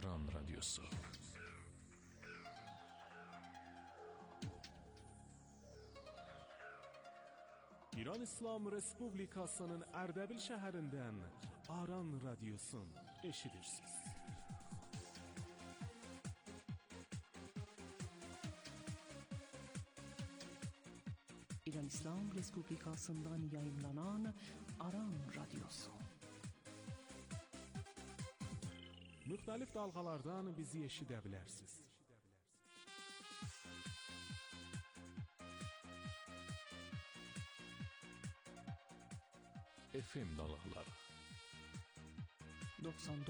Aran Radyosu. İran İslam Respublikasının Ərdəbil şəhərindən Aran Radyosun eşidirsiniz. İran İslam Respublikasından yayınlanan Aran Radyosu. Müxtəlif dalğalardan bizi eşidə bilərsiniz. FM dalğaları 99.3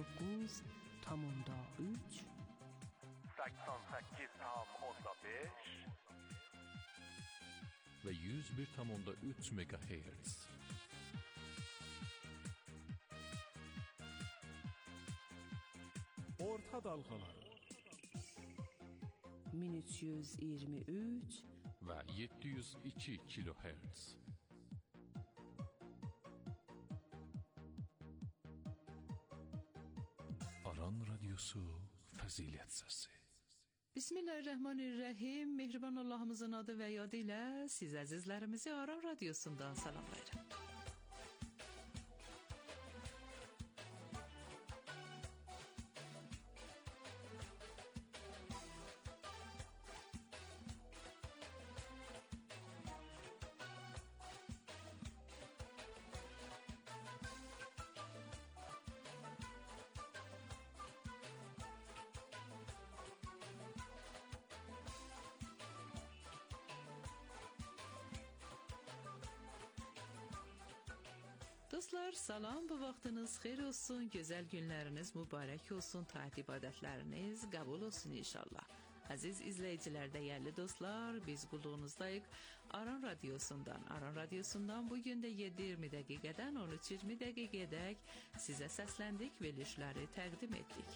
88.5 və 101.3 MHz. Orta dalğaları 1323 və 702 kHz. Aran Radyosu Fəzilət Səsi. Bismillahirrahmanirrahim. Mehriban Allahımızın adı və yadı ilə siz əzizlərimizi Aran Radyosundan salamlayıram. Dostlar, salam, bu vaxtınız xeyir olsun, gözəl günləriniz mübarək olsun, taat ibadətləriniz qəbul olsun inşallah. Əziz izləyicilər, dəyərli dostlar, biz qulluğunuzdayıq Aran Radyosundan. Aran Radyosundan bugün də 7:20 dəqiqədən 13:20 dəqiqədək sizə səsləndik, verilişləri təqdim etdik.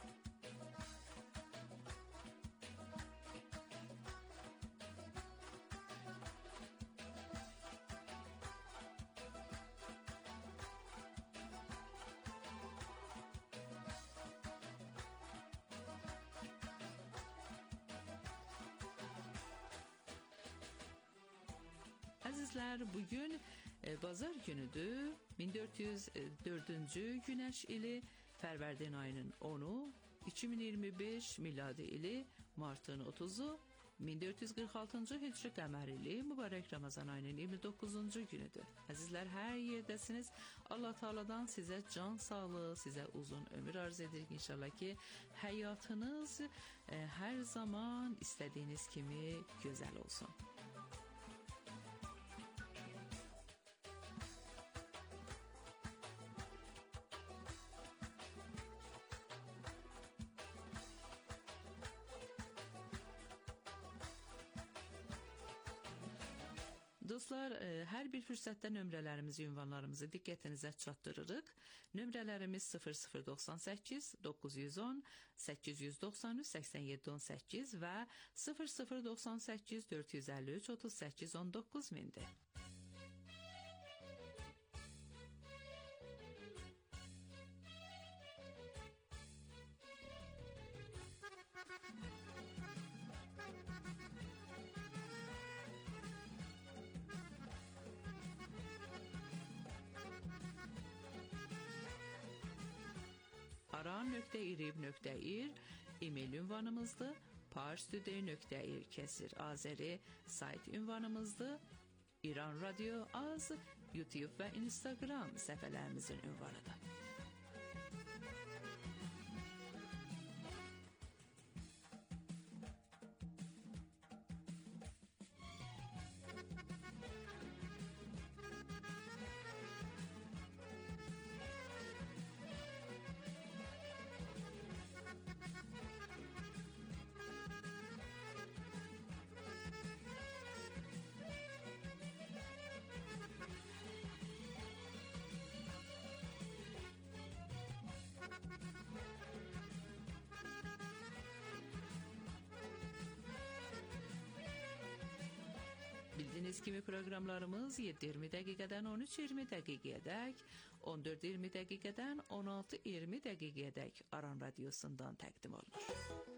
Əzizlər, bugün bazar günüdür, 1404-cü günəş ili, Fərvərdin ayının 10-u, 2025 miladi ili, martın 30-u, 1446-cı hicri qəmər ili, mübarək Ramazan ayının 29-cu günüdür. Əzizlər, hər yerdəsiniz, Allah Teala'dan sizə can sağlığı, sizə uzun ömür arz edirik inşallah ki, həyatınız hər zaman istədiyiniz kimi gözəl olsun. Dostlar, hər bir fürsətdə nömrələrimizi, ünvanlarımızı diqqətinizə çatdırırıq. Nömrələrimiz 0098 910 893 8718 və 0098 453 38 19 mindir. aran.irib.ir e-mail ünvanımızdır. parstoday.ir sayt ünvanımızdır. İran Radyo Az, YouTube və Instagram səhifələrimizin ünvanıdır. Bildiyiniz kimi proqramlarımız 7:20 dəqiqədən 13:20 dəqiqəyədək, 14:20 dəqiqədən 16:20 dəqiqəyədək Aran Radiosundan təqdim olunur.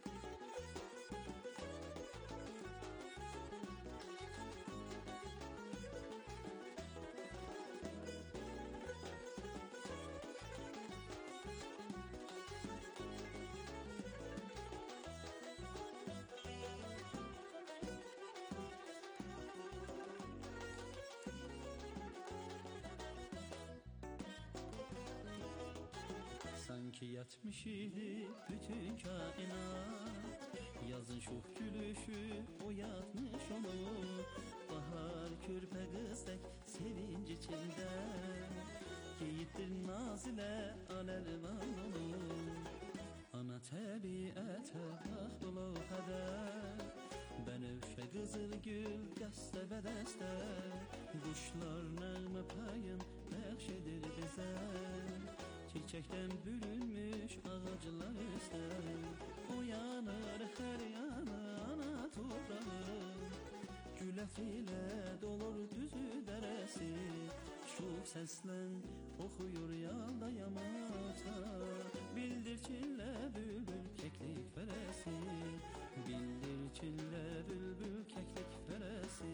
Sanki yatmış idi bütün kainat, yazın şuh gülüşü oyatmış onu. Bahar körpe kızdak sevinç içinde, giyittir naz ile alelvan onu. Ana təbiətə baxt ol o qədər, bənövşə qızıl gül dəstə bədəstə, quşlar nəğmə payın bəxş edir bizə. Çiçekten bürünmüş ağaclar üstler, uyanır her yanı ana toprağı. Gülef ile dolur düzü deresi, şuh seslen okuyur yalda yamaçta. Bildirçinle bülbül keklik feresi, bildirçinle bülbül keklik feresi.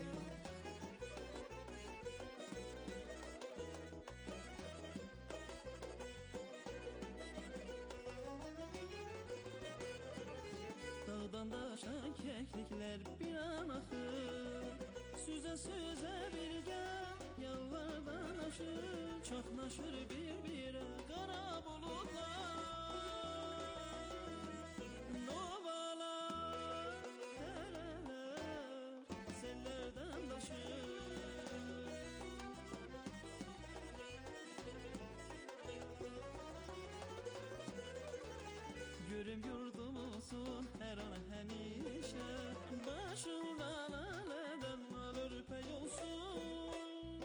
Dağdan daşan keklikler bir an axır, süze süze birgə yalvardan aşır, çoxnaşır bir-birə qara bulutlar. Novalar, dərələr, sellərdən daşır. Görüm yurdumuzun her an həmişə, başından alədən alır pey olsun.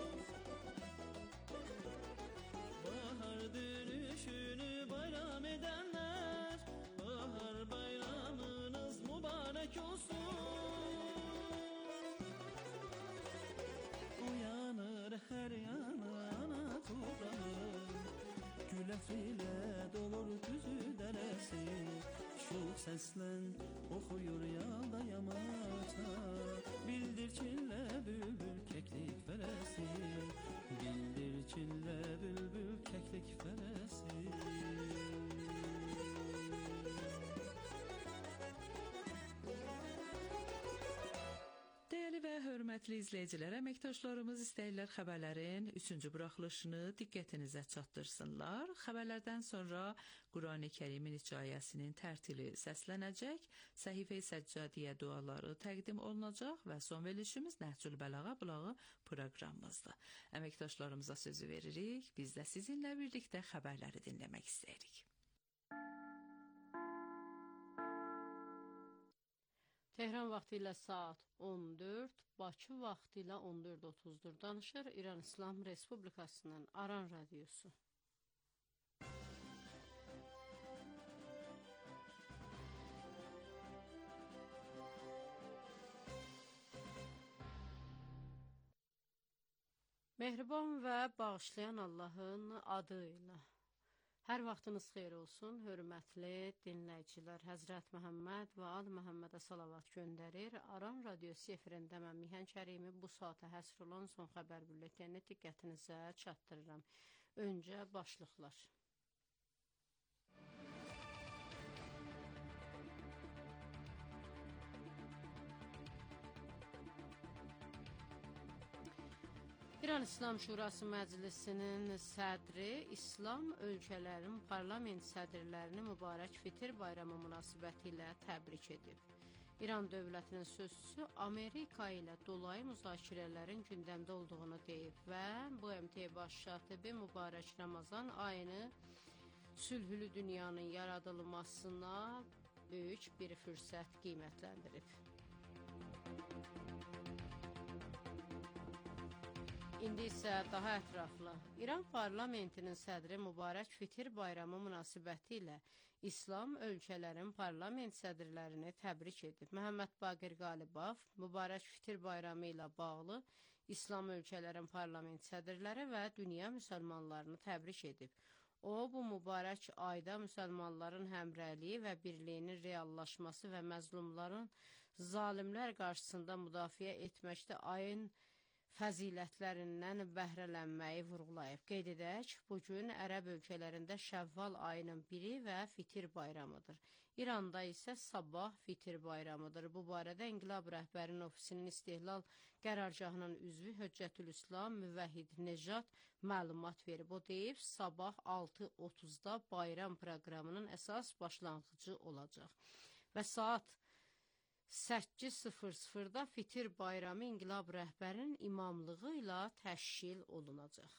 Bahar dönüşünü bayram edenler, bahar bayramınız mübarek olsun. Uyanır her yana ana toprağı, gülef ile dolur düzü deresi. Şuh seslen okuyur yalda yamaçta, bildirçinle bülbül keklik feresi, bildirçinle bülbül keklik feresi. Dəyərli və hörmətli izləyicilər, əməkdaşlarımız istəyirlər xəbərlərin 3-cü buraxılışını diqqətinizə çatdırsınlar. Xəbərlərdən sonra Qurani Kərimin hekayəsinin tərtili səslənəcək, Səhifə-i Səccadiyyə duaları təqdim olunacaq və son verilişimiz Nəhcül Bəlağa bulağı proqramımızdır. Əməkdaşlarımıza sözü veririk, biz də sizinlə birlikdə xəbərləri dinləmək istəyirik. Tehran vaxtı ilə saat 14, Bakı vaxtı ilə 14:30-dur. Danışır İran İslam Respublikasının Aran Radiosu. Mehriban və bağışlayan Allahın adı ilə. Hər vaxtınız xeyir olsun, hörmətli dinləyicilər. Həzrət Məhəmməd və Ali Məhəmmədə salavat göndərir. Aran Radiosu efirində mən Mihan Kərimi bu saata həsr olan son xəbər bülletenini diqqətinizə çatdırıram. Öncə başlıqlar. İran İslam Şurası Məclisinin sədri İslam ölkələrin parlament sədrlərini mübarək Fitir bayramı münasibəti ilə təbrik edib. İran dövlətinin sözçüsü Amerika ilə dolayı müzakirələrin gündəmdə olduğunu deyib və BMT baş katibi mübarək Ramazan ayını sülhülü dünyanın yaradılmasına böyük bir fürsət qiymətləndirib. İndi isə daha ətraflı. İran parlamentinin sədri mübarək Fitir bayramı münasibəti ilə İslam ölkələrin parlament sədrlərini təbrik edib. Məhəmməd Baqir Qalibov mübarək fitir bayramı ilə bağlı İslam ölkələrin parlament sədrləri və dünya müsəlmanlarını təbrik edib. O, bu mübarək ayda müsəlmanların həmrəyliyi və birliyinin reallaşması və məzlumların zalimlər qarşısında müdafiə etməkdə ayın fəzilətlərindən bəhrələnməyi vurğulayıb. Qeyd edək, bugün Ərəb ölkələrində Şəvval ayının biri və fitir bayramıdır. İranda isə sabah fitir bayramıdır. Bu barədə İnqilab rəhbərinin ofisinin istihlal qərargahının üzvü Höccətülislam Müvəhhid Nejat məlumat verib. O deyib, sabah 6:30-da bayram proqramının əsas başlanğıcı olacaq və saat 8:00-da fitir bayramı İnqilab rəhbərinin imamlığı ilə təşkil olunacaq.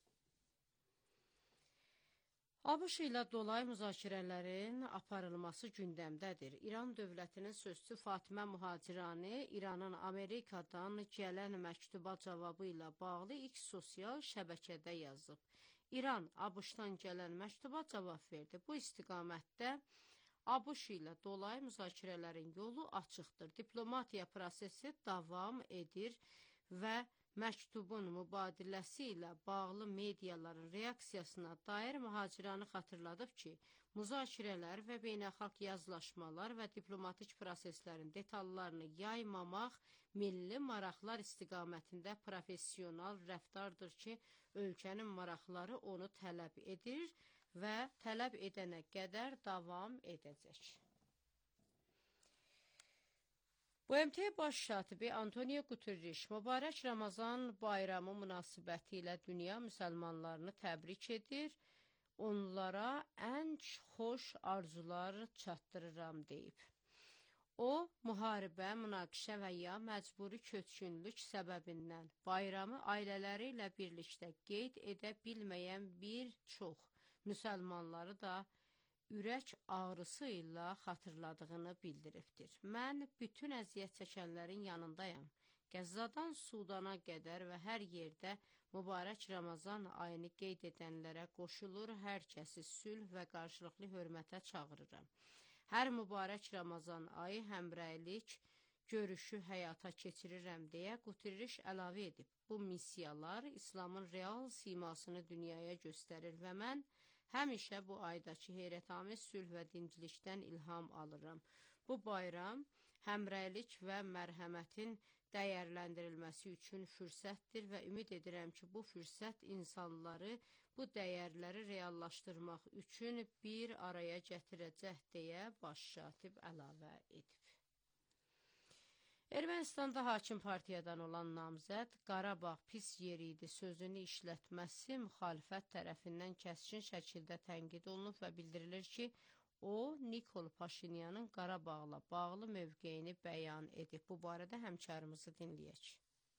ABŞ ilə dolay müzakirələrin aparılması gündəmdədir. İran dövlətinin sözçüsü Fatimə Muhacirani İranın Amerikadan gələn məktuba cavabı ilə bağlı X sosial şəbəkədə yazıb. İran ABŞ-dan gələn məktuba cavab verdi. Bu istiqamətdə ABŞ ilə dolay müzakirələrin yolu açıqdır. Diplomatiya prosesi davam edir və məktubun mübadiləsi ilə bağlı mediaların reaksiyasına dair Muhaciranı xatırladıb ki, müzakirələr və beynəlxalq yazılaşmalar və diplomatik proseslərin detallarını yaymamaq milli maraqlar istiqamətində professional rəftardır ki, ölkənin maraqları onu tələb edir və tələb edənə qədər davam edəcək. BMT Baş katibi Antonio Guterres mübarək Ramazan bayramı münasibəti ilə dünya müsəlmanlarını təbrik edir, onlara ən xoş arzular çatdırıram deyib. O, müharibə, münaqişə və ya məcburi köçkünlük səbəbindən bayramı ailələri ilə birlikdə qeyd edə bilməyən bir çox müsəlmanları da ürək ağrısı ilə xatırladığını bildiribdir. Mən bütün əziyyət çəkənlərin yanındayam. Qəzzadan Sudana qədər və hər yerdə mübarək Ramazan ayını qeyd edənlərə qoşulur, hər kəsi sülh və qarşılıqlı hörmətə çağırıram. Hər mübarək Ramazan ayı həmrəylik görüşü həyata keçirirəm deyə Guterres əlavə edib. Bu missiyalar İslamın real simasını dünyaya göstərir və mən həmişə bu aydakı heyrətamiz sülh və dincilikdən ilham alıram. Bu bayram həmrəylik və mərhəmətin dəyərləndirilməsi üçün fürsətdir və ümid edirəm ki, bu fürsət insanları bu dəyərləri reallaşdırmaq üçün bir araya gətirəcək deyə baş katib əlavə edib. Ermənistanda hakim partiyadan olan namizəd Qarabağ pis yer idi sözünü işlətməsi müxalifət tərəfindən kəskin şəkildə tənqid olunub və bildirilir ki, o, Nikol Paşinyanın Qarabağla bağlı mövqeyini bəyan edib. Bu barədə həmkarımızı dinləyək.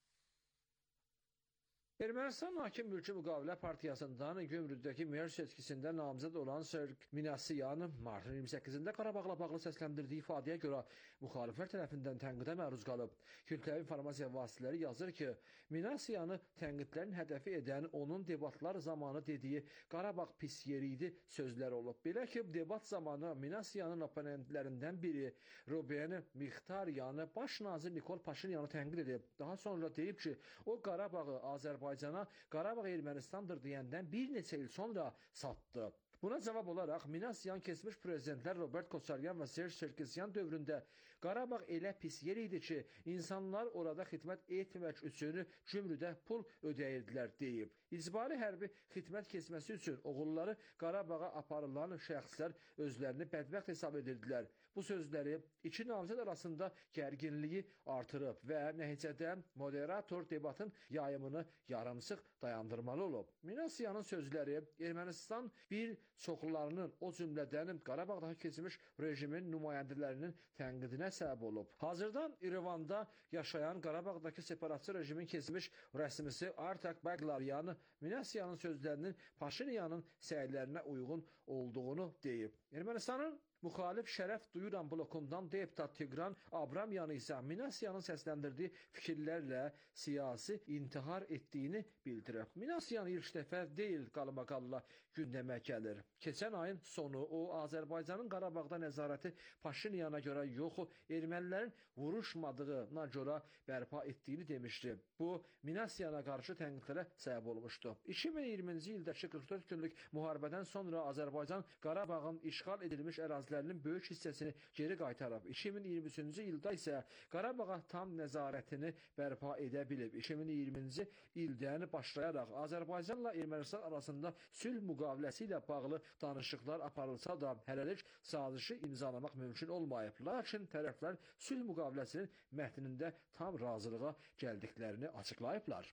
Ermənistan Hakim Mülki Müqavilə Partiyasından Gümrüddəki meyor seçkisində namizəd olan Serg Minasyan martın 28-də Qarabağla bağlı səsləndirdiyi ifadəyə görə müxaliflər tərəfindən tənqidə məruz qalıb. Kütləvi informasiya vasitələri yazır ki, Minasyanı tənqidlərin hədəfi edən onun debatlar zamanı dediyi Qarabağ pis yeri idi sözlər olub. Belə ki, debat zamanı Minasyanın oponentlərindən biri Ruben Mixtaryanı baş nazir Nikol Paşinyanı tənqid edib. Daha sonra deyib ki, o Qarabağı Azərbaycana Qarabağ Ermənistandır deyəndən bir neçə il sonra satdı. Buna cavab olaraq Minasyan keçmiş prezidentlər Robert Koçaryan və Serj Serkisyan dövründə Qarabağ elə pis yer idi ki, insanlar orada xidmət etmək üçün cümrüdə pul ödəyirdilər deyib. İcbari hərbi xidmət keçməsi üçün oğulları Qarabağa aparılan şəxslər özlərini bədbəxt hesab edirdilər. Bu sözləri iki namizəd arasında gərginliyi artırıb və nəticədə moderator debatın yayımını yarımsıq dayandırmalı olub. Minasyanın sözləri Ermənistan bir çoxlarının, o cümlədən Qarabağda keçmiş rejimin nümayəndələrinin tənqidinə səbəb olub. Hazırda İrəvanda yaşayan Qarabağdakı separatçı rejimin keçmiş rəsmisi Artak Baglaryan Minasyanın sözlərinin Paşinyanın səylərinə uyğun olduğunu deyib. Ermənistanın Müxalif Şərəf Duyuram blokundan deputat Tiqran Abramyan isə Minasiyanın səsləndirdiyi fikirlərlə siyasi intihar etdiyini bildirib. Minasiyan ilk dəfə deyil qalmaqalla gündəmə gəlir. Keçən ayın sonu o Azərbaycanın Qarabağda nəzarəti Paşinyana görə yox, ermənilərin vuruşmadığına görə bərpa etdiyini demişdi. Bu Minasiyana qarşı tənqidlərə səbəb olmuşdu. 2020-ci ildəki 44 günlük müharibədən sonra Azərbaycan Qarabağın işğal edilmiş ərazilərinin böyük hissəsini geri qaytarıb. 2023-cü ildə isə Qarabağa tam nəzarətini bərpa edə bilib. 2020-ci ildən başlayaraq Azərbaycanla Ermənistan arasında sülh müqaviləsi ilə bağlı danışıqlar aparılsa da hələlik sazişi imzalamaq mümkün olmayıb. Lakin tərəflər sülh müqaviləsinin mətnində tam razılığa gəldiklərini açıqlayıblar.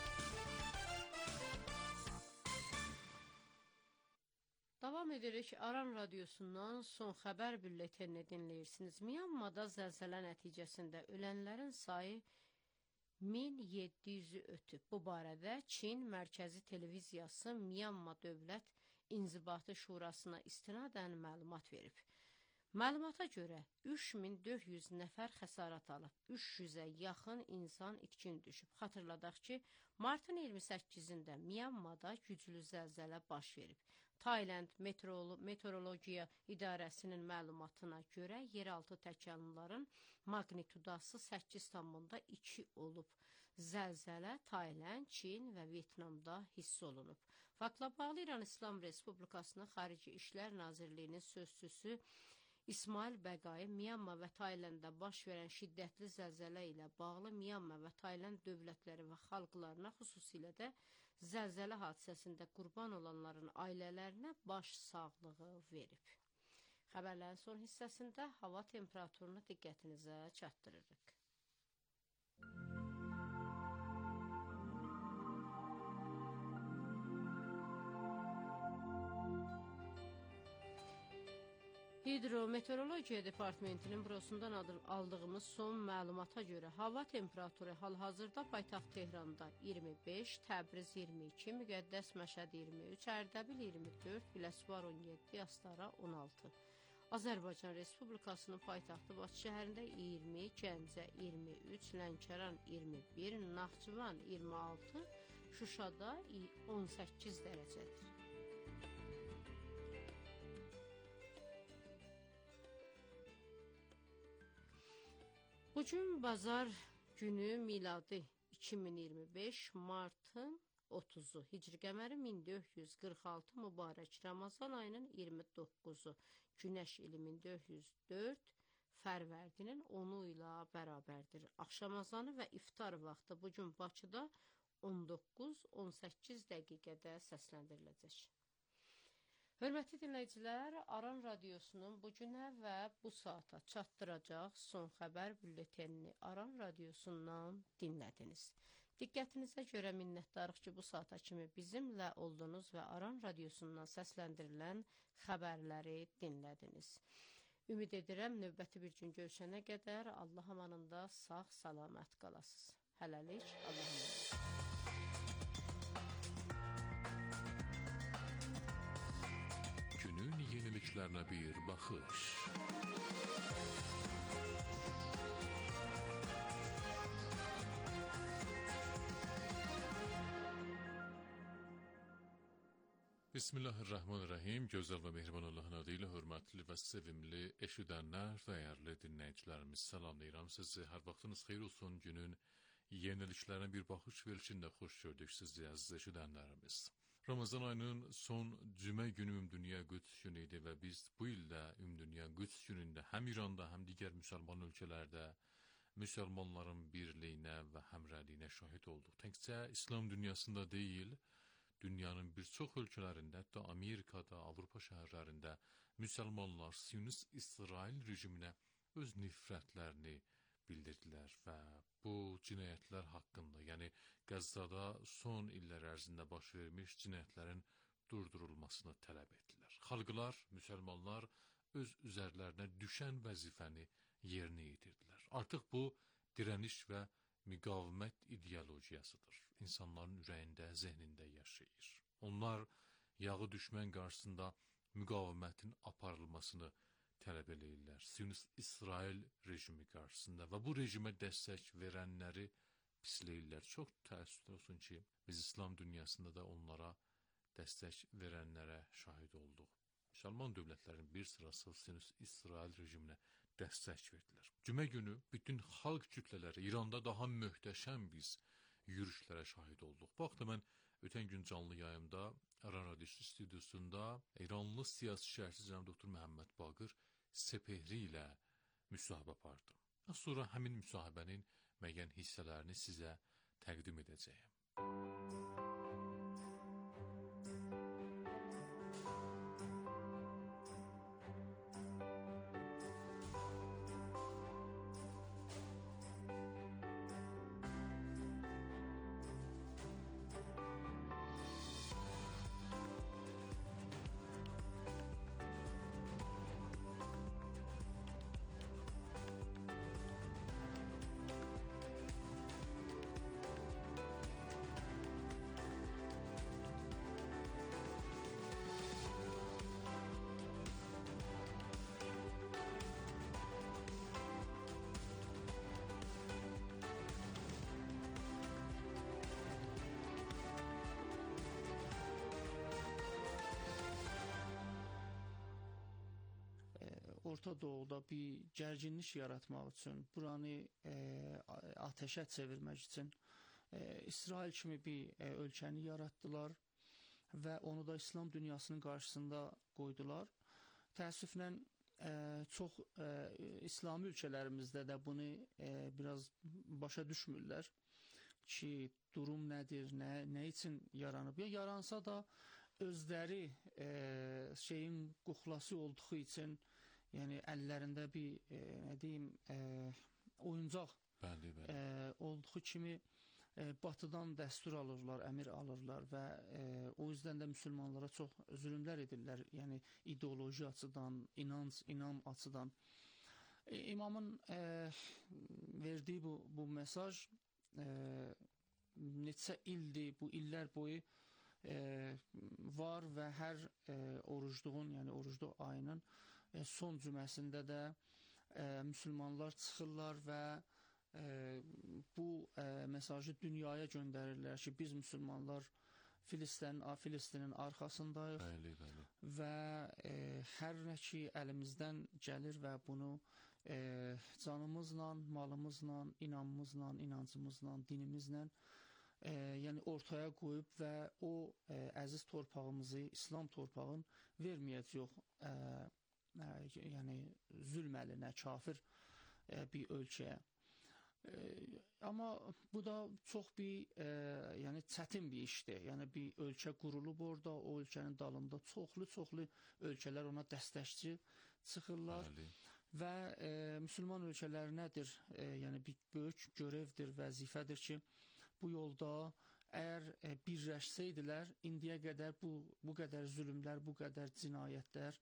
Davam edirik. Aran radiosundan son xəbər bülletenini dinləyirsiniz. Myanmada zəlzələ nəticəsində ölənlərin sayı 1700-ü ötüb. Bu barədə Çin Mərkəzi Televiziyası Myanma Dövlət İnzibatı Şurasına istinadən məlumat verib. Məlumata görə 3400 nəfər xəsarət alıb, 300-ə yaxın insan itkin düşüb. Xatırladaq ki, martın 28-də Myanmada güclü zəlzələ baş verib. Tayland Meteorologiya İdarəsinin məlumatına görə yeraltı təkanların magnitudası 8,2 olub. Zəlzələ Tayland, Çin və Vyetnamda hiss olunub. Faktla bağlı İran İslam Respublikasının Xarici İşlər Nazirliyinin sözçüsü İsmail Bəqai Myanma və Taylandda baş verən şiddətli zəlzələ ilə bağlı Myanma və Tayland dövlətləri və xalqlarına, xüsusilə də zəlzələ hadisəsində qurban olanların ailələrinə baş sağlığı verib. Xəbərlərin son hissəsində hava temperaturunu diqqətinizə çatdırırıq. Hidrometeorologiya Departamentinin bürosundan aldığımız son məlumata görə hava temperaturu hal-hazırda paytaxt Tehranda 25, Təbriz 22, Müqəddəs Məşəd 23, Ərdəbil 24, Biləsuvar 17, Astara 16. Azərbaycan Respublikasının paytaxtı Bakı şəhərində 20, Gəncə 23, Lənkəran 21, Naxçıvan 26, Şuşada 18 dərəcədir. Bugün bazar günü miladi 2025 martın 30'u, Hicri qəməri 1446 mübarək Ramazan ayının 29'u, Günəş ili 1404, Fərvərdinin 10'u ilə bərabərdir. Axşamazanı və iftar vaxtı bugün Bakıda 19-18 dəqiqədə səsləndiriləcək. Hörmətli dinləyicilər, Aran Radiosunun bugünə və bu saata çatdıracaq son xəbər bülletenini Aran Radiosundan dinlədiniz. Diqqətinizə görə minnətdarıq ki, bu saata kimi bizimlə oldunuz və Aran Radiosundan səsləndirilən xəbərləri dinlədiniz. Ümid edirəm, növbəti bir gün görüşənə qədər Allah amanında sağ, salamat qalasınız. Hələlik, Allah amanında. Günün yeniliklerine bir bakış. Bismillahirrahmanirrahim. Gözəl və mehriban Allahın adıyla hörmətli və sevimli eşidənlər, dəyərli dinləyicilərimiz, salamlayıram sizi. Hər vaxtınız xeyir olsun. Günün yeniliklerine bir bakış verilişində xoş gördük sizi, əziz eşidənlərimiz. Ramazan ayının son cümə günü Ümumdünya Qüds günüydü və biz bu ildə Ümumdünya Qüds günündə həm İranda, həm digər müsəlman ölkələrdə müsəlmanların birliyinə və həmrəyliyinə şahid olduq. Təkcə İslam dünyasında deyil, dünyanın bir çox ölkələrində, hətta Amerikada, Avropa şəhərlərində müsəlmanlar Siyonist İsrail rejiminə öz nifrətlərini bildirdilər və bu cinayətlər haqqında, yəni Qəzzada son illər ərzində baş vermiş cinayətlərin durdurulmasını tələb etdilər. Xalqlar, müsəlmanlar öz üzərlərinə düşən vəzifəni yerinə yetirdilər. Artıq bu dirəniş və müqavimət ideologiyasıdır. İnsanların ürəyində, zehnində yaşayır. Onlar yağı düşmən qarşısında müqavimətin aparılmasını tələb eləyirlər Siyonist-İsrail rejimi qarşısında və bu rejimə dəstək verənləri pisləyirlər. Çox təəssüf olsun ki, biz İslam dünyasında da onlara dəstək verənlərə şahid olduq. Müsəlman dövlətlərin bir sırası Siyonist-İsrail rejiminə dəstək verdilər. Cümə günü bütün xalq kütlələri İranda daha möhtəşəm biz yürüşlərə şahid olduq. Bu haqda mən ötən gün canlı yayımda Aran Radiosu stüdyosunda İranlı siyasi şərhçi cənab doktor Məhəmməd Baqır Sepehri ilə müsahibə apardım. Sonra həmin müsahibənin müəyyən hissələrini sizə təqdim edəcəyəm. Orta Doğuda bir gərginlik yaratmaq üçün, buranı ateşə çevirmək üçün İsrail kimi bir ölkəni yaratdılar və onu da İslam dünyasının qarşısında qoydular. Təəssüflə çox İslami ölkələrimizdə də bunu biraz başa düşmürlər ki, durum nədir, nə üçün yaranıb. Ya yaransa da özləri şeyin quxlası olduğu üçün, yəni əllərində bir nə deyim oyuncaq olduğu kimi batıdan dəstur alırlar, əmir alırlar və o yüzden də müsəlmanlara çox zülmlər edirlər. Yəni ideoloji açıdan, inam açıdan. İmamın verdiyi bu mesaj neçə ildir, bu illər boyu var və hər orucluğun, yəni orucluq ayının son cüməsində də müsəlmanlar çıxırlar və bu mesajı dünyaya göndərirlər ki, biz müsəlmanlar Filistinin arxasındayıq və hər nə ki əlimizdən gəlir və bunu canımızla, malımızla, inamımızla, inancımızla, dinimizlə yəni ortaya qoyub və o əziz torpağımızı, İslam torpağın verməyəcək yəni zülm əlinə, kafir bir ölkəyə. Amma bu da çox bir yəni çətin bir işdir. Yəni bir ölkə qurulub orada, o ölkənin dalında çoxlu ölkələr ona dəstəkçi çıxırlar və müsəlman ölkələri nədir? Yəni bir böyük görevdir, vəzifədir ki, bu yolda əgər birləşsəydilər, indiyə qədər bu qədər zülmlər, bu qədər cinayətlər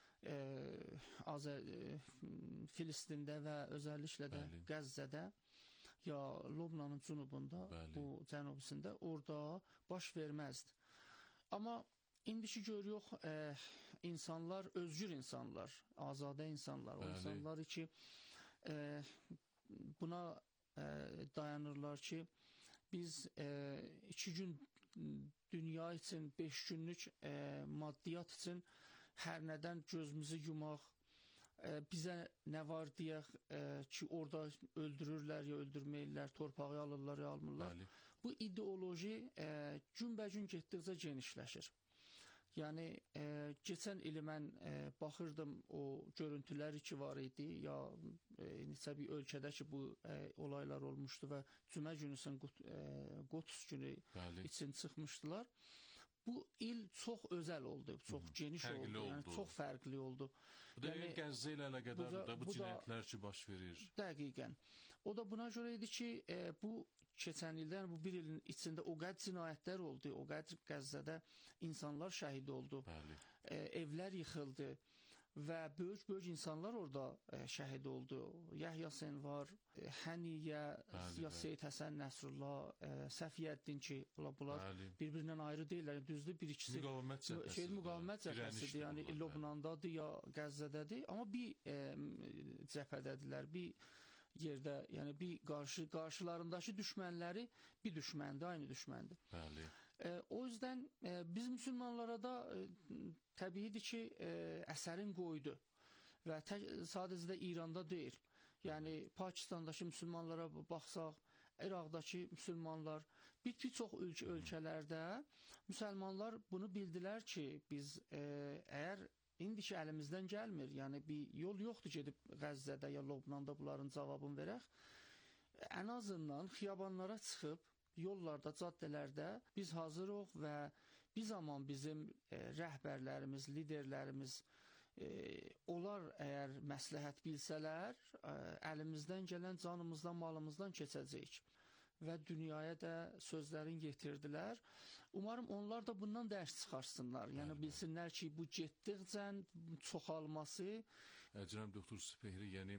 Filistində və özəlliklə də Qəzzədə ya Lubnanın cənubunda, bu cənubisində orada baş verməzdi. Amma indiki görüyoruz insanlar, özgür insanlar, azadə insanlar, o insanlar ki buna dayanırlar ki, biz 2 gün dünya üçün, 5 günlük maddiyat üçün hər nədən gözümüzü yumaq, bizə nə var deyək ki, orada öldürürlər ya öldürməyirlər, torpağı alırlar ya almırlar. Bu ideoloji günbəgün getdikcə genişləşir. Yəni, keçən ili mən baxırdım o görüntülər ki var idi, ya neçə bir ölkədə ki bu olaylar olmuşdu və cümə günüsün Qotus günü üçün çıxmışdılar. Bu il çox özəl oldu, çox geniş oldu, yəni çox fərqli oldu. Bu da Qəzzə ilə əlaqədardır da, bu cinayətlər ki baş verir. Dəqiqən. O da buna görə idi ki, bu keçən ildən, bu bir ilin içində o qədər cinayətlər oldu, o qədər Qəzzədə insanlar şəhid oldu, evlər yıxıldı və böyük insanlar orada şəhid oldu. Yəhya Senvar, Həniyə, Bəli, ya Seyid Həsən Nəsrullah, Səfiyyəddin ki, bunlar Bəli. bir-birindən ayrı deyirlər. Düzdür, bir ikisi Müqavimət cəbhəsidir. müqavimət cəbhəsidir. Yəni Dirənişdir bunlar, Lobnandadır ya Qəzzədədir, amma bir cəbhədədirlər, bir yerdə, yəni bir qarşılarındakı düşmənləri bir düşməndir, aynı düşməndir. Bəli. O yüzden biz müsəlmanlara da təbiidir ki, əsərin qoydu və sadəcə də İranda deyil. Yəni Pakistandakı müsəlmanlara baxsaq, İraqdakı müsəlmanlar, bir çox ölkələrdə müsəlmanlar bunu bildilər ki, biz əgər indiki əlimizdən gəlmir, yəni bir yol yoxdur gedib Qəzzədə ya Lobnanda bunların cavabını verək, ən azından xiyabanlara çıxıb, yollarda, caddələrdə biz hazırıq və bir zaman bizim rəhbərlərimiz, liderlərimiz onlar əgər məsləhət bilsələr, əlimizdən gələn canımızdan, malımızdan keçəcəyik və dünyaya da sözlərin yetirdilər. Umarım onlar da bundan dərs çıxarsınlar. Yəni bilsinlər ki, bu getdikcə çoxalması. Cənab Doktor Süpehri, yəni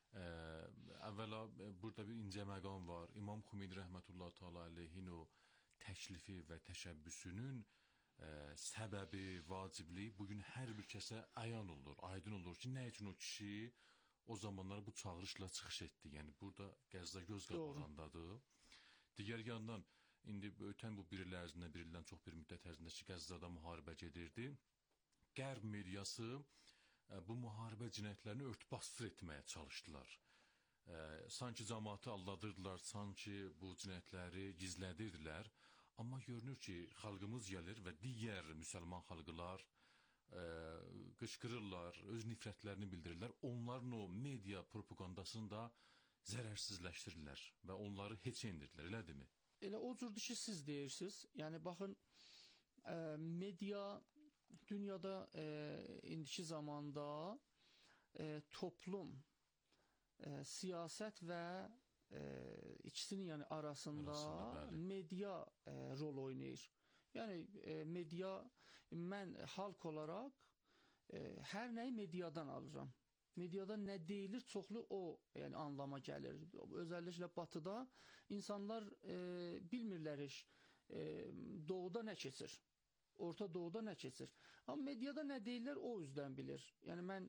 əvvəla burada bir incə məqam var. İmam Xümeyni rəhmətullah təala əleyhin o təklifi və təşəbbüsünün səbəbi, vacibliyi bugün hər bir kəsə ayan olur, aydın olur ki, nə üçün o kişi o zamanlar bu çağırışla çıxış etdi. Yəni burada Qəzza göz qabağındadır. Digər yandan indi ötən bu bir il ərzində, bir ildən çox bir müddət ərzində ki, Qəzzada müharibə gedirdi. Qərb mediası bu müharibə cinayətlərini örtbasdır etməyə çalışdılar. Sanki cəmaatı aldadırdılar, sanki bu cinayətləri gizlədirdilər. Amma görünür ki, xalqımız gəlir və digər müsəlman xalqlar qışqırırlar, öz nifrətlərini bildirirlər. Onların o media propagandasını da zərərsizləşdirirlər və onları heç endirdilər, elədirmi? Elə o cürdur ki, siz deyirsiniz. Yəni, baxın, media dünyada indiki zamanda toplum, siyasət və ikisinin yəni arasında media rol oynayır. Yəni media, mən halk olaraq hər nəyi mediadan alıram. Mediada nə deyilir, çoxlu o yəni anlama gəlir. Özəlliklə batıda insanlar bilmirlər heç doğuda nə keçir. Orta Doğuda nə keçir? Amma mediada nə deyirlər, o üzdən bilir. Yəni mən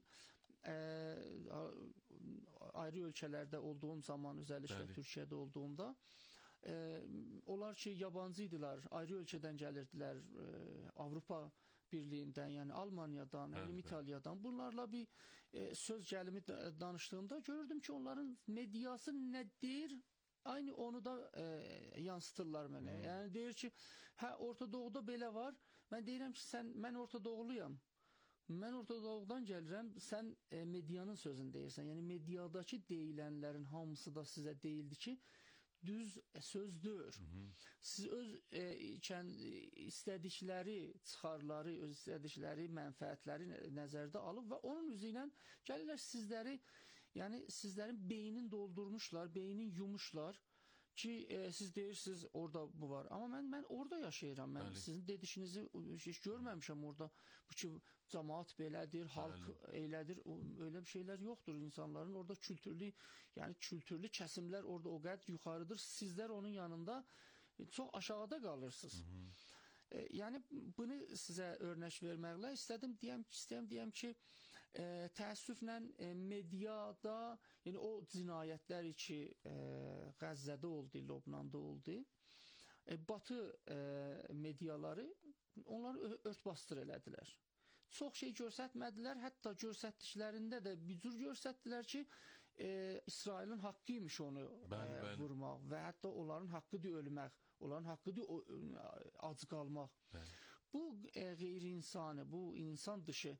ayrı ölkələrdə olduğum zaman, özəlliklə Türkiyədə olduğumda, onlar ki, yabancı idilər, ayrı ölkədən gəlirdilər, Avropa Birliyindən, yəni Almaniyadan, İtaliyadan. Bunlarla bir söz gəlimi danışdığımda görürdüm ki, onların mediası nə deyir, aynı onu da yansıtırlar mənə. Yəni deyir ki, hə, Orta Doğuda belə var. Mən deyirəm ki, mən Orta Doğuluyam. Mən Orta Doğudan gəlirəm, sən medianın sözünü deyirsən. Yəni mediadakı deyilənlərin hamısı da sizə deyildi ki, düz söz deyir. Siz öz istədikləri çıxarları, öz istədikləri mənfəətləri nəzərdə alıb və onun üzü ilə gəlirlər sizləri, yəni sizlərin beynini doldurmuşlar, beynini yumuşlar ki, siz deyirsiniz orada bu var. Amma mən orada yaşayıram. Mən sizin dediyinizi heç görməmişəm orada. Bu ki, cəmaat belədir, halk elədir. Öyle bir şeylər yoxdur. İnsanların orada kültürlü, yəni kültürlü kəsimlər orada o qədər yuxarıdır. Sizlər onun yanında çox aşağıda qalırsınız. Yəni bunu sizə örnək verməklə istəyəm deyəm ki, təəssüflə mediada, yəni o cinayətlər ki, Qəzzədə oldu, Lobnanda oldu, Batı mediaları onları örtbasdır elədilər. Çox şey görsətmədilər, hətta görsətdiklərində də bir cür görsətdilər ki, İsrailin haqqıymış onu vurmaq və hətta onların haqqıdır ölmək, onların haqqıdır ac qalmaq. Bu qeyri-insani, bu insan dışı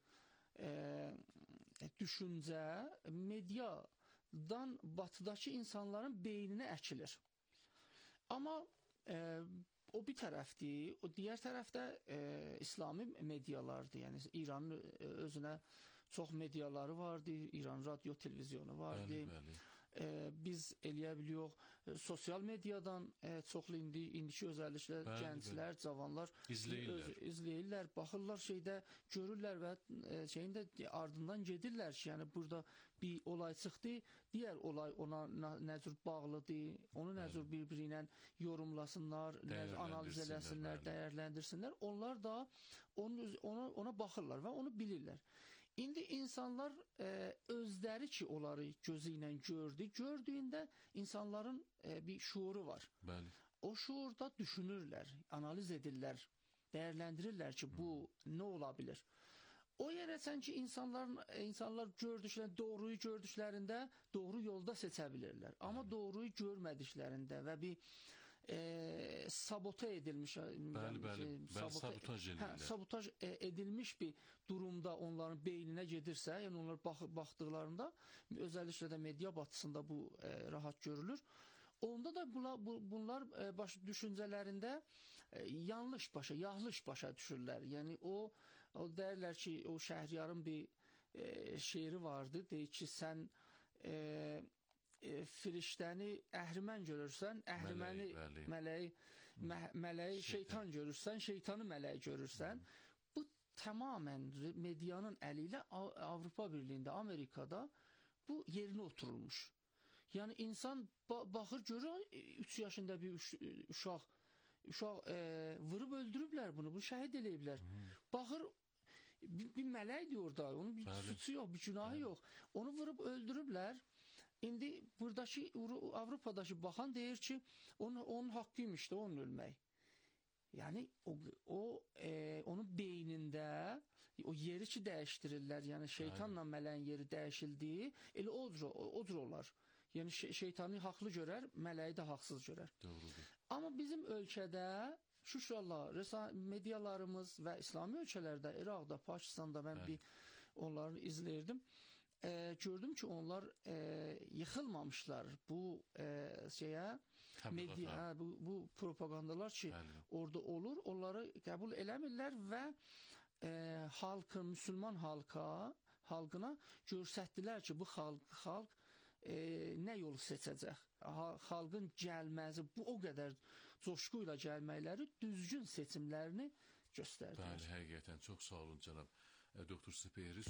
düşüncə mediadan batıdakı insanların beyninə əkilir. Amma o bir tərəfdir, o digər tərəfdə İslami medialardır. Yəni İranın özünə çox mediaları vardı, İran radio, televizyonu vardı. biz eləyə biliyoq sosial mediadan çoxlu indiki özəlliklə gənclər, cavanlar izləyirlər, baxırlar şeydə, görürlər və şeyin də ardından gedirlər ki, yəni burada bir olay çıxdı, digər olay ona nə cür bağlıdır, onu nə cür bir-biri ilə yorumlasınlar, analiz eləsinlər, dəyərləndirsinlər. Onlar da ona baxırlar və onu bilirlər. İndi insanlar özləri ki, onları gözü ilə gördüyündə insanların bir şuuru var. Bəli. O şuurda düşünürlər, analiz edirlər, dəyərləndirirlər ki, bu nə ola bilər? O yerə sən ki, insanlar doğruyu gördüklərində doğru yolda seçə bilirlər. Amma doğruyu görmədiklərində və bir sabotaj edilmiş sabotaj edilmiş bir durumda onların beyninə gedirsə, yəni onlar baxdıqlarında, özəlliklə də media batısında bu rahat görülür. Onda da bunlar düşüncələrində yanlış başa düşürlər. Yəni o deyirlər ki, o Şəhriyarın bir şeiri vardı, deyir ki, sən firiştəni əhrimən görürsən, əhriməni mələyi şeytan görürsən, şeytanı mələyi görürsən. Bu tamamən medianın əli ilə Avropa Birliyində, Amerikada bu yerinə oturulmuş. Yəni insan baxır, görür, 3 yaşında bir uşaq vurub öldürüblər bunu şəhid eləyiblər. Baxır, bir mələkdir orada, onun bir suçu yox, bir günahı yox. Onu vurub öldürüblər. İndi buradakı Avropadakı baxan deyir ki, onun haqqıymış da onun ölmək. Yəni onun beynində o yeri ki dəyişdirirlər, yəni şeytanla mələyin yeri dəyişildiyi, elə o cür olar. Yəni şeytanı haqlı görər, mələyi də haqsız görər. Doğrudur. Amma bizim ölkədə şükürallah medialarımız və İslami ölkələrdə, İraqda, Pakistanda mən bir onları izləyirdim. Gördüm ki, onlar yıxılmamışlar bu bu propagandalar ki, orada olur, onları qəbul eləmirlər və müsəlman xalqına göstərdilər ki, bu xalq nə yolu seçəcək? Xalqın gəlməsi, bu o qədər coşqu ilə gəlməkləri düzgün seçimlərini göstərdilər. Bəli, həqiqətən çox sağ olun cənab Doktor Speyris.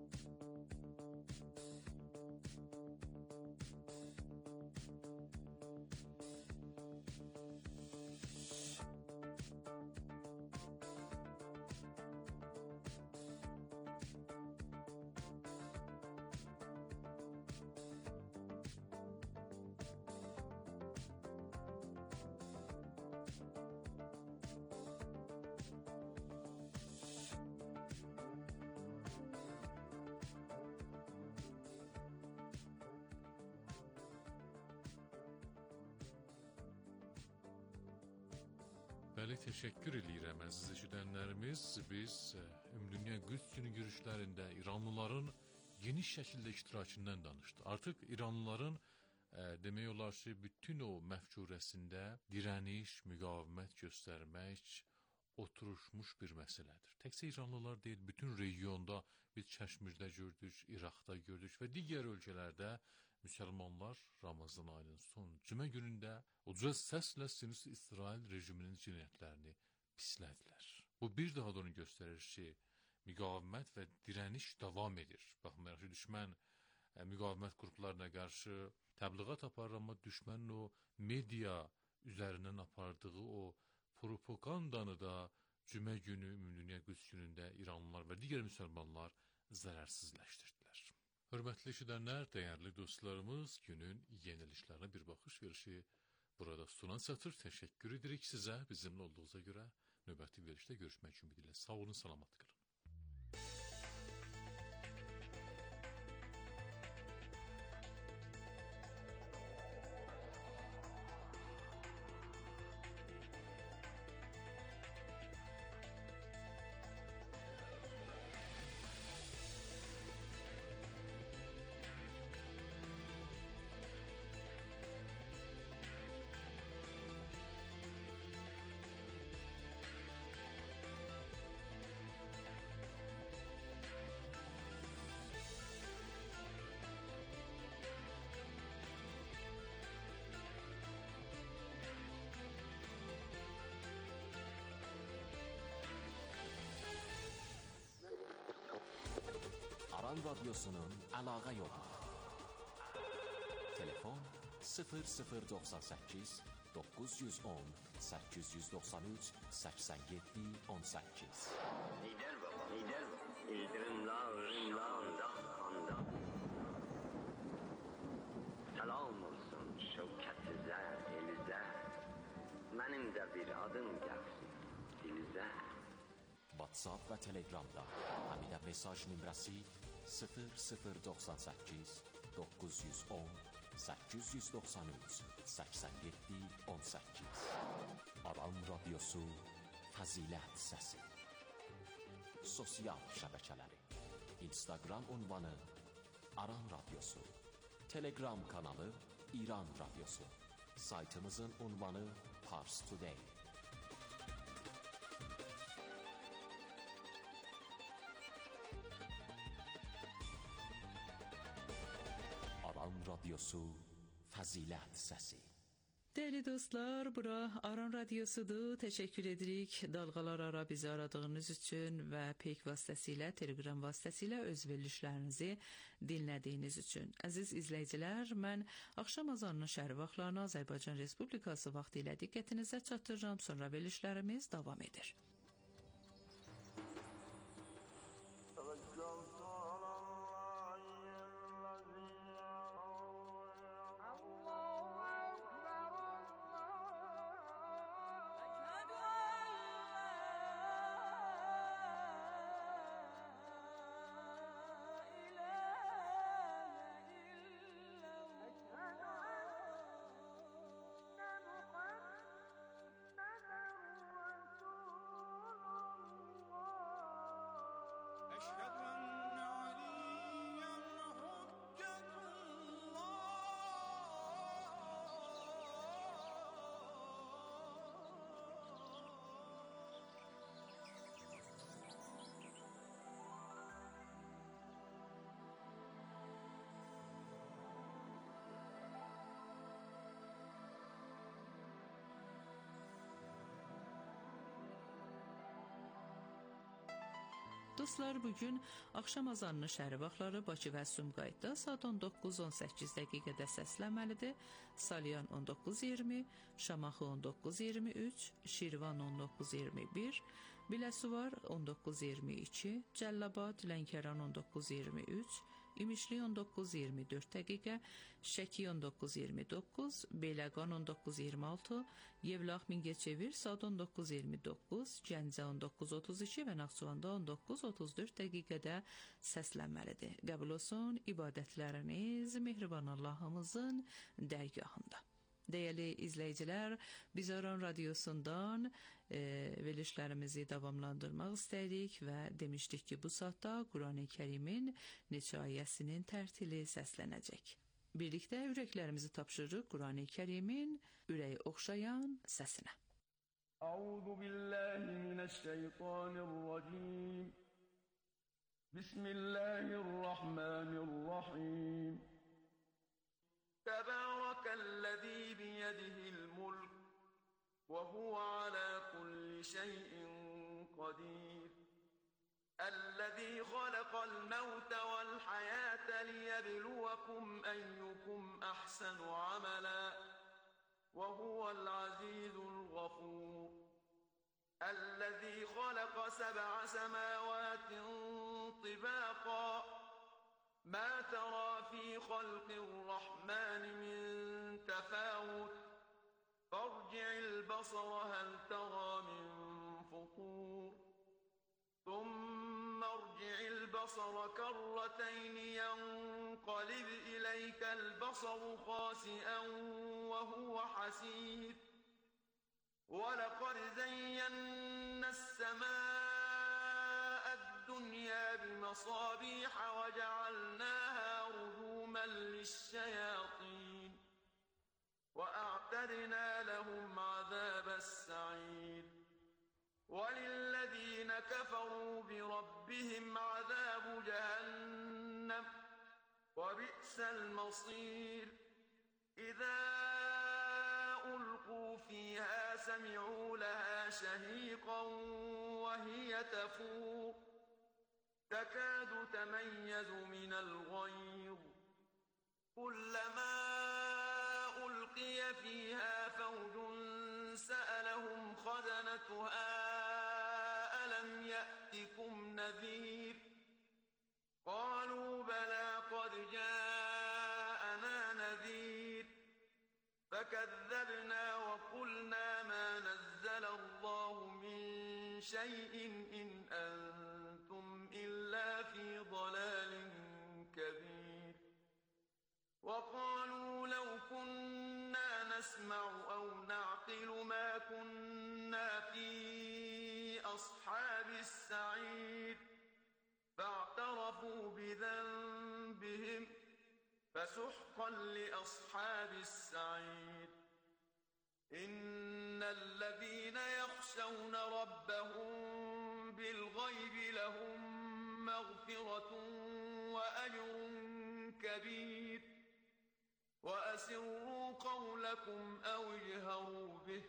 Bəli, təşəkkür edirəm əziz eşidənlərimiz. Biz Ümumdünya Qüds günü görüşlərində İranlıların geniş şəkildə iştirakından danışdıq. Artıq İranlıların demək olar ki, bütün o məfkurəsində dirəniş, müqavimət göstərmək oturuşmuş bir məsələdir. Təkcə İranlılar deyil, bütün regionda biz Kəşmirdə gördük, İraqda gördük və digər ölkələrdə müsəlmanlar Ramazan ayının son cümə günündə uca səslə sinirli İsrail rejiminin cinayətlərini pislədilər. Bu bir daha da onu göstərir ki, müqavimət və dirəniş davam edir. Baxmayaraq ki, düşmən müqavimət qruplarına qarşı təbliğat aparır, amma düşmənin o media üzərindən apardığı o propagandanı da cümə günü, Ümumdünya Qüds günündə İranlılar və digər müsəlmanlar zərərsizləşdirdilər. Hörmətli eşidənlər, dəyərli dostlarımız, günün yenilişlərinə bir baxış verişi burada sona çatır. Təşəkkür edirik sizə, bizimlə olduğunuza görə. Növbəti verişdə görüşmək ümidilə. Sağ olun, salamat qalın. Aran Radyosu'nun əlaqə yolu. Telefon 0098 910 893 87 18. Lider baba, lider baba. İldirimler anda. Selam olsun şevketize, elize. Benim de bir adım gelsin dilize. WhatsApp və Telegramda həmidə mesaj nömrəsi 0098 910 893 87 18. Aran Radyosu Fəzilət Səsi. Sosial şəbəkələri: Instagram ünvanı Aran Radyosu, Telegram kanalı İran Radyosu, saytımızın ünvanı Pars Today. Aran Radyosu Fəzilət Səsi. Değerli dostlar, bura Aran Radyosu'dur. Teşekkür edirik dalgalar ara bizi aradığınız için ve peyk vasıtasıyla, Telegram vasıtasıyla öz verilişlerinizi dinlediğiniz için. Aziz izleyiciler, mən akşam azanının şəhər vaxtlarını Azərbaycan Respublikası vaxtı ilə diqqətinizə çatdırıram. Sonra verilişlərimiz davam edir. Dostlar, bugün akşam azanının şəhər vaxtları Bakı və Sumqayıtda saat 19:18 dəqiqədə səslənməlidir. Salyan 19:20, Şamaxı 19:23, Şirvan 19:21, Biləsuvar 19:22, Cəllabad, Lənkəran 19:23, İmişli 19:24 dəqiqə, Şəki 19:29, Beyləqan 19:26, Yevlax Mingəçevir saat 19:29, Gəncə 19:32 və Naxçıvanda 19:34 dəqiqədə səslənməlidir. Qəbul olsun ibadətləriniz Mehriban Allahımızın dərgahında. Değerli izleyiciler, biz Aran Radyosu'ndan verilişlerimizi davamlandırmak istedik ve demiştik ki bu saatte Kur'an-ı Kerim'in neçə ayəsinin tərtili səslənəcək. Birlikte ürəklərimizi tapşırırıq Kur'an-ı Kerim'in ürəyi oxşayan səsinə. Euzu billahi mineşşeytanirracim. Bismillahirrahmanirrahim. تبارك الذي بيده الملك وهو على كل شيء قدير الذي خلق الموت والحياة ليبلوكم أيكم أحسن عملا وهو العزيز الغفور الذي خلق 7 سماوات طباقا ما ترى في خلق الرحمن من تفاوت فارجع البصر هل ترى من فطور ثم ارجع البصر كرتين ينقلب إليك البصر خاسئا وهو حسير ولقد زينا السماء الدنيا بمصابيح وجعلناها رجوما للشياطين وأعتدنا لهم عذاب السعير وللذين كفروا بربهم عذاب جهنم وبئس المصير إذا ألقوا فيها سمعوا لها شهيقا وهي تفور تكاد تميز من الغيظ كلما ألقي فيها فوج سألهم خزنتها ألم يأتكم نذير قالوا بلى قد جاءنا نذير فكذبنا وقلنا ما نزل الله من شيء إن أنتم إلا في ضلال كبير وقالوا لو كنا نسمع أو نعقل ما كنا في أصحاب السعير فاعترفوا بذنبهم فسحقا لأصحاب السعير إن الذين يخشون ربهم بالغيب لهم مغفرة وأجر كبير وأسروا قولكم أو اجهروا به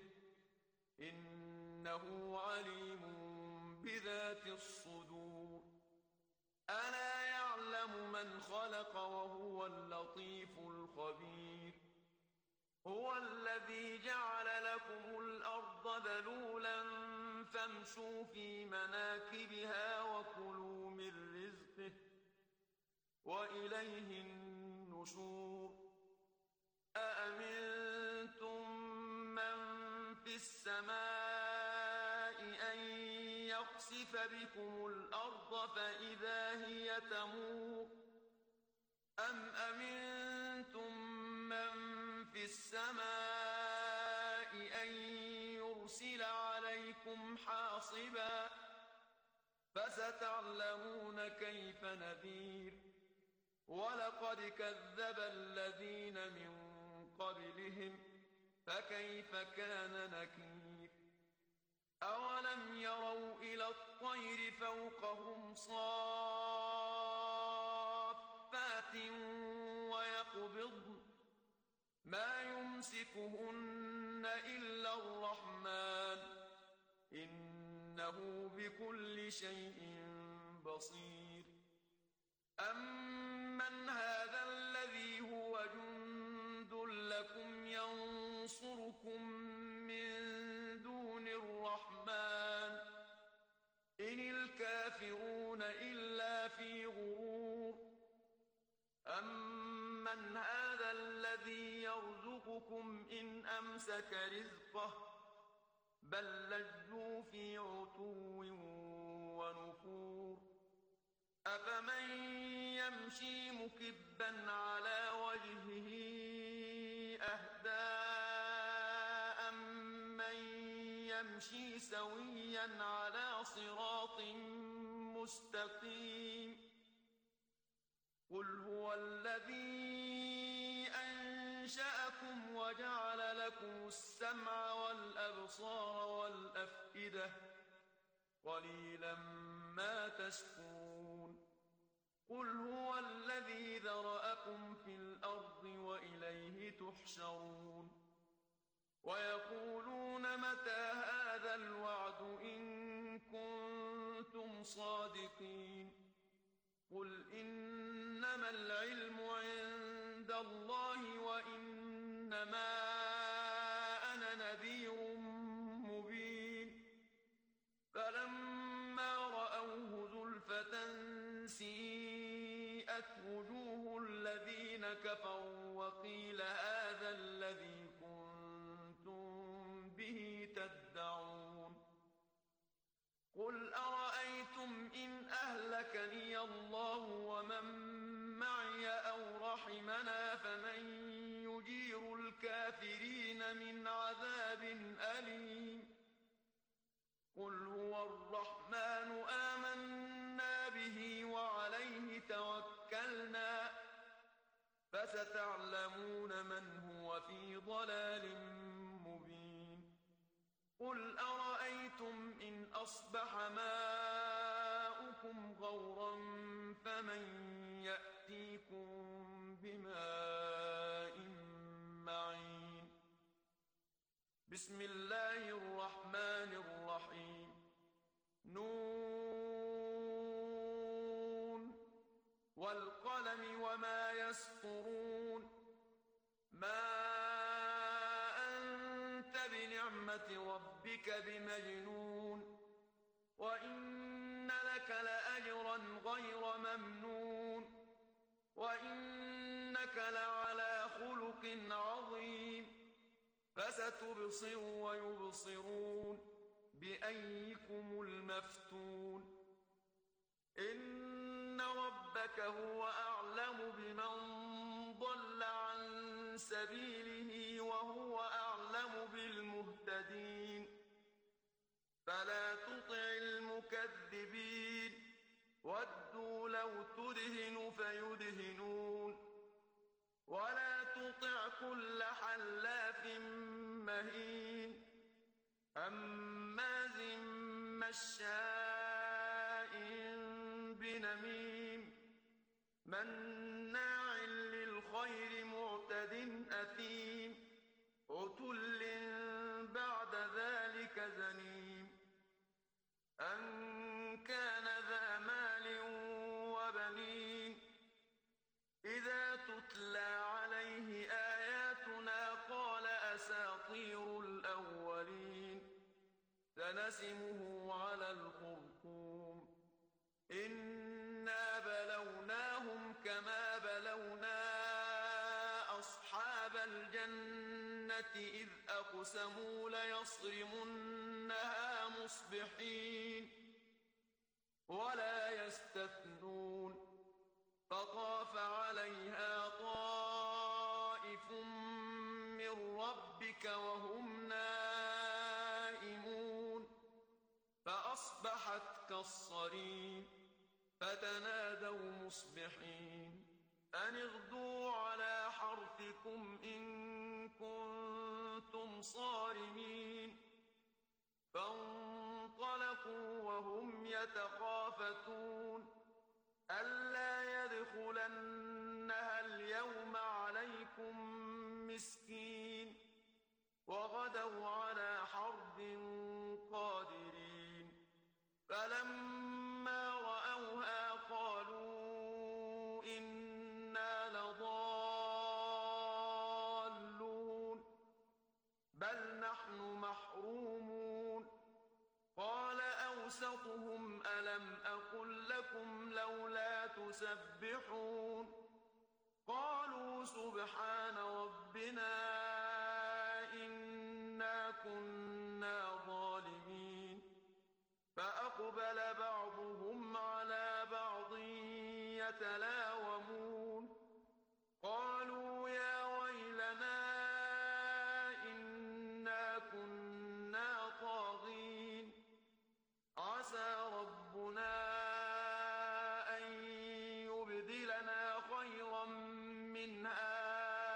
إنه عليم بذات الصدور ألا يعلم من خلق وهو اللطيف الخبير هو الذي جعل لكم الأرض ذلولا فامشوا في مناكبها وكلوا من رزقه وإليه النشور أأمنتم من في السماء أن يخسف بكم الأرض فإذا هي تمور أم أمنتم من في السماء أن يرسل عليكم حاصبا فستعلمون كيف نذير ولقد كذب الذين من قبلهم فكيف كان نكير أولم يروا إلى الطير فوقهم صافات ويقبضن ما يمسكهن إلا الرحمن إنه بكل شيء بصير أمن هذا الذي هو جند لكم ينصركم من دون الرحمن إن الكافرون إلا في غرور أمن هذا الذي يرزقكم إن أمسك رزقه بل لجوا في عتو ونفور أفمن يمشي مكبا على وجهه أهدى أمن يمشي سويا على صراط مستقيم قل هو الذي أنشأكم وجعل لكم السمع والأبصار والأفئدة قليلا ما تشكرون قل هو الذي ذرأكم في الأرض وإليه تحشرون ويقولون متى هذا الوعد إن كنتم صادقين قل إنما العلم عند الله وإنما أنا نذير مبين فلما رأوه زلفة سيئت وجوه الذين كفروا وقيل هذا الذي كنتم به تدعون قل أرأيتم إن أهلكني الله ومن معي أو رحمنا فمن يجير الكافرين من عذاب أليم قل هو الرحمن آمنا به وعليه توكلنا فستعلمون من هو في ضلال مبين قل أرأيتم إن أصبح ماؤكم غورا فمن يأتيكم بماء معين بسم الله الرحمن الرحيم نون وما يسطرون ما أنت بنعمة ربك بمجنون وإن لك لأجرا غير ممنون وإنك لعلى خلق عظيم فستبصر ويبصرون بأيكم المفتون إن ربك هو أعلم بمن ضل عن سبيله وهو أعلم بالمهتدين فلا تطع المكذبين ودوا لو تدهن فيدهنون ولا تطع كل حلاف مهين هماز مشاء بنميم مناع للخير معتد أثيم عتل بعد ذلك زنيم أن كان ذا مال وبنين إذا تتلى عليه آياتنا قال أساطير الأولين سنسمه على الخرطوم إنا بلوناهم كما بلونا أصحاب الجنة إذ أقسموا ليصرمنها مصبحين ولا يستثنون فطاف عليها طائف من ربك وهم نائمون فأصبحت كالصريم فتنادوا مصبحين أن اغدوا على حرثكم إن كنتم صارمين فانطلقوا وهم يتخافتون ألا يدخلنها اليوم عليكم مسكين وغدوا على حرد قادرين فلما رأوها قالوا إنا لضالون بل نحن محرومون قال أوسطهم ألم أقل لكم لولا تسبحون قالوا سبحان ربنا إنا كنا ظالمين فأقبل بعضهم على بعض يتلاومون قالوا يا ويلنا إنا كنا طاغين عسى ربنا أن يبدلنا خيرا منها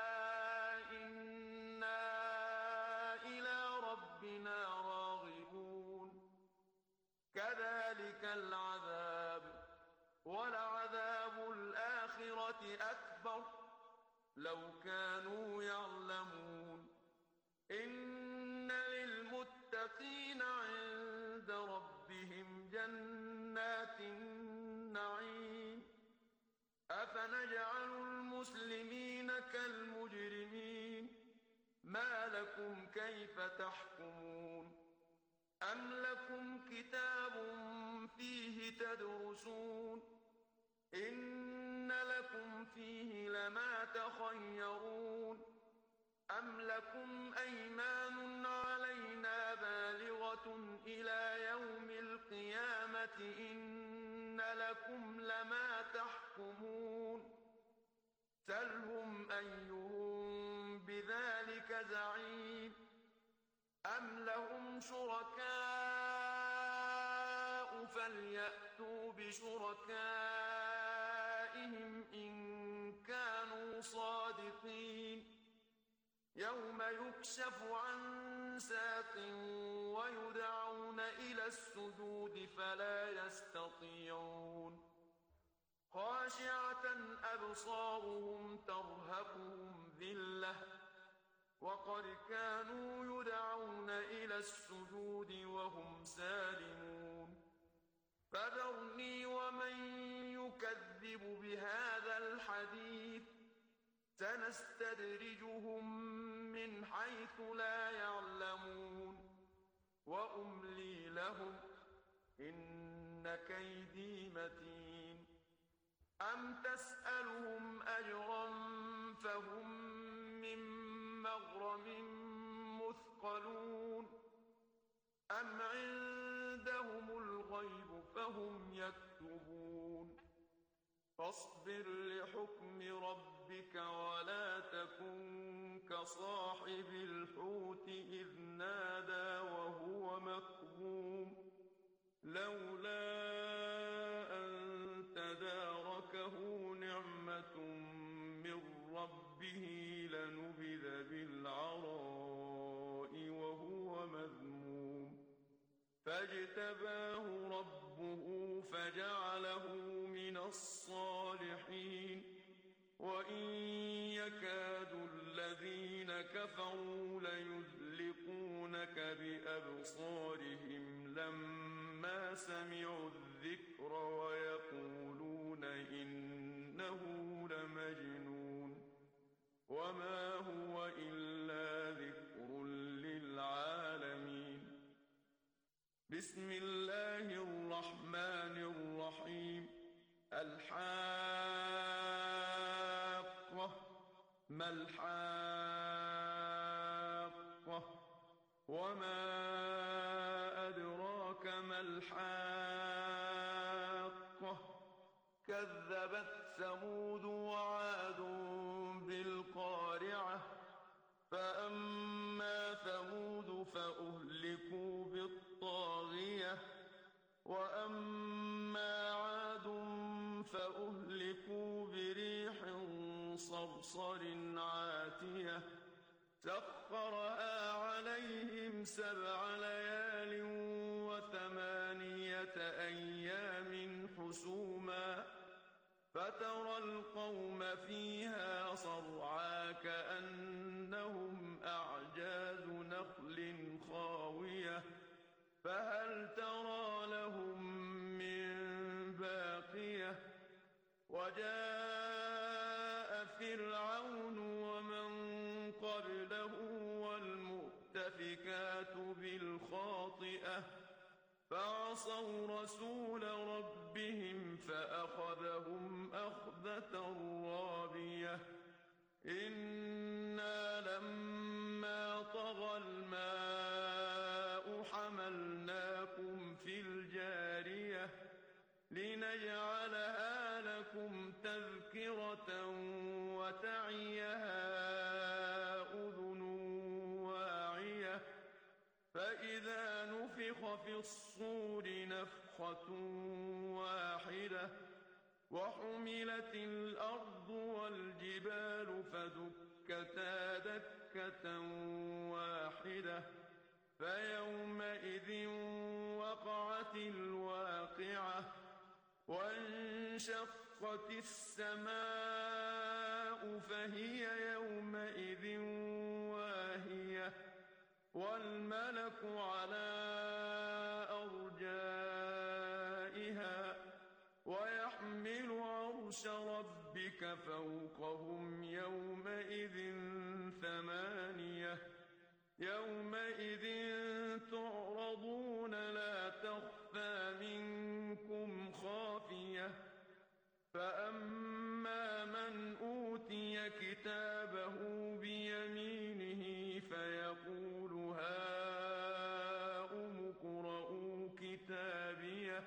إنا إلى ربنا راغبون كذلك العذاب ولعذاب الآخرة أكبر لو كانوا يعلمون إن للمتقين عند ربهم جنات النعيم أفنجعل المسلمين كالمجرمين ما لكم كيف تحكمون أم لكم كتاب فيه تدرسون إن لكم فيه لما تخيرون أم لكم أيمان علينا بالغة إلى يوم القيامة إن لكم لما تحكمون سلهم أيهم بذلك زعيم أم لهم شركاء فليأتوا بشركائهم إن كانوا صادقين يوم يكشف عن ساق ويدعون إلى السجود فلا يستطيعون خاشعة أبصارهم ترهقهم ذلة وقد كانوا يدعون إلى السجود وهم سالمون فذرني ومن يكذب بهذا الحديث سنستدرجهم من حيث لا يعلمون وأملي لهم إن كيدي متين أم تسألهم أجرا فهم من مغرم مثقلون أم عندهم الغيب فهم يكتبون فاصبر لحكم ربك ولا تكن كصاحب الحوت إذ نادى وهو مكظوم لولا أن تداركه نعمة من ربه لنبذ بالعراء وهو مذموم فاجتباه ربه فجعله من الصالحين وإن يكاد الذين كفروا ليزلقونك بأبصارهم لما سمعوا الذكر ويقولون إنه لمجنون وما هو إلا ذكر للعالمين بسم الله الرحمن الرحيم الحاقة ما الحاقة وما أدراك ما الحاقة كذبت ثمود وعاد بالقارعة فأما ثمود فأهلكوا بالطاغية وأما عاد فأهلكوا بريح صرصر عاتية سخرها عليهم 7 ليال و8 أيام حسوما فترى القوم فيها صرعى كأنهم أعجاز نخل خاوية فهل ترى لهم من باقية وجاء فرعون ومن قبله والمؤتفكات بالخاطئة فعصوا رسول ربهم فأخذهم أخذة رابية إنا لما طغى الماء حملناكم في الجارية لنجعلها لكم تذكرة وتعيها أذن واعية فإذا نفخ في الصور نفخة واحدة وحملت الأرض والجبال فدكتا دكة واحدة فيومئذ وقعت الواقعة وانشقت السماء فهي يومئذ واهية والملك على أرجائها ويحمل عرش ربك فوقهم يومئذ 8 يومئذ تعرضون لا تخفى منكم خافية فأما من أوتي كتابه بيمينه فيقول هاؤم اقرءوا كتابيه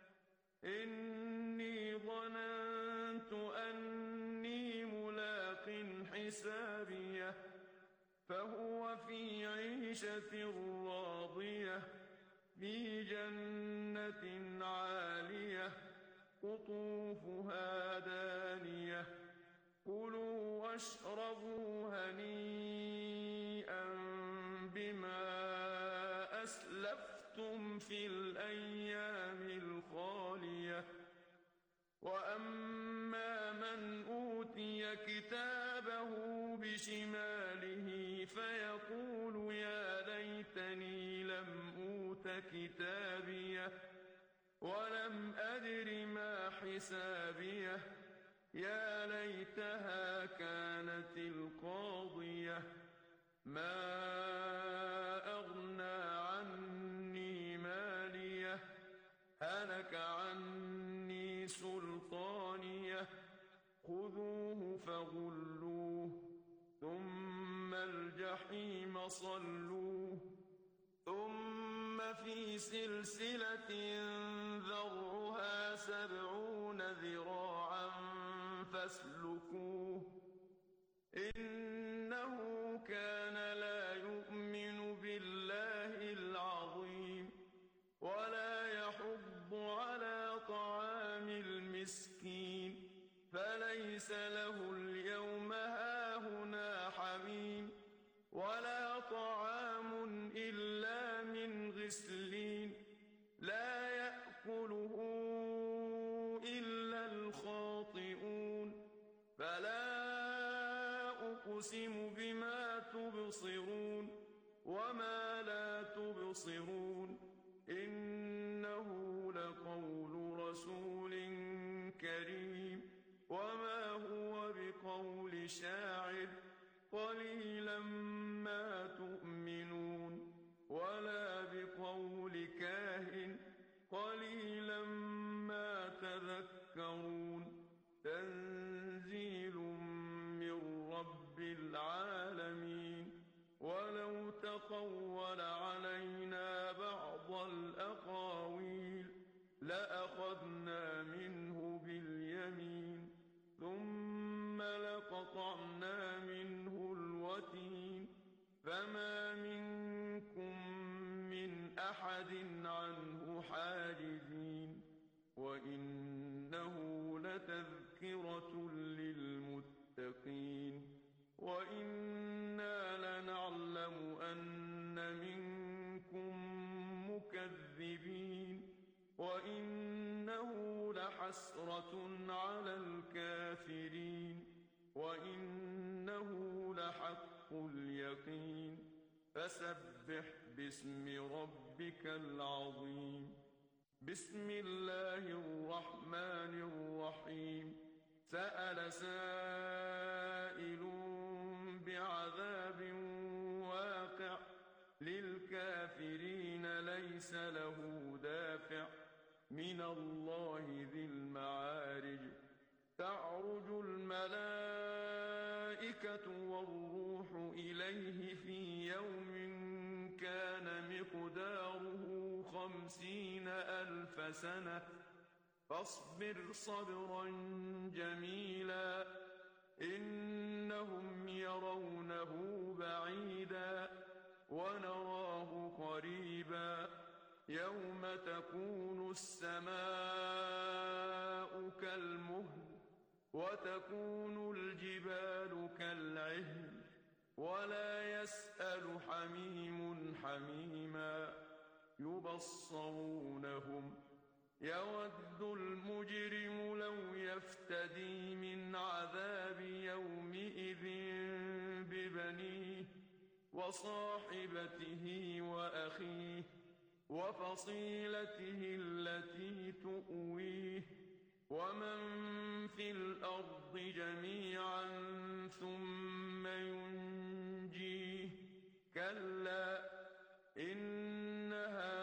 إني ظننت أني ملاق حسابيه فهو في عيشة راضية في جنة عالية قطوفها دانية كلوا واشربوا هنيئا بما أسلفتم في الأيام الخالية وأما من أوتي كتابه بشماله فيقول يا ليتني لم أوت كتابيه ولم أدر ما حسابيه يا ليتها كانت القاضية ما أغنى عني ماليه هلك عني سلطانيه خذوه فغلوه ثم الجحيم صلوه ثم في سلسلة ذرعها 70 ذراعا فاسلكوه إنه كان لا يؤمن بالله العظيم ولا يحض على طعام المسكين فليس له اليوم هاهنا حميم ولا طعام إلا من غسلين لا يأكله إلا الخاطئون فلا أقسم بما تبصرون وما لا تبصرون إنه لقول رسول كريم وما هو بقول شاعر قليلا ما تؤمنون ولا بقول كاهن قليلا ما تذكرون تنزيل من رب العالمين ولو تقول علينا بعض الأقاويل لأخذنا منه باليمين ثم لقطعنا منه الوتين فما منكم من أحد عنه حاجزين وإنه لتذكرة للمتقين وإنا لنعلم أن منكم مكذبين وإنه لحسرة على الكافرين وإنه لحق اليقين فسبح باسم ربك العظيم بسم الله الرحمن الرحيم سأل سائل بعذاب واقع للكافرين ليس له دافع من الله ذي المعارج تعرج الملائكة والروح إليه في يوم كان مقداره 50,000 سنة فاصبر صبرا جميلا إنهم يرونه بعيدا ونراه قريبا يوم تكون السماء كالمهل وتكون الجبال كالعهن ولا يسأل حميم حميما يبصرونهم يود المجرم لو يفتدي من عذاب يومئذ ببنيه وصاحبته وأخيه وفصيلته التي تؤويه ومن في الأرض جميعا ثم ينجيه كلا إنها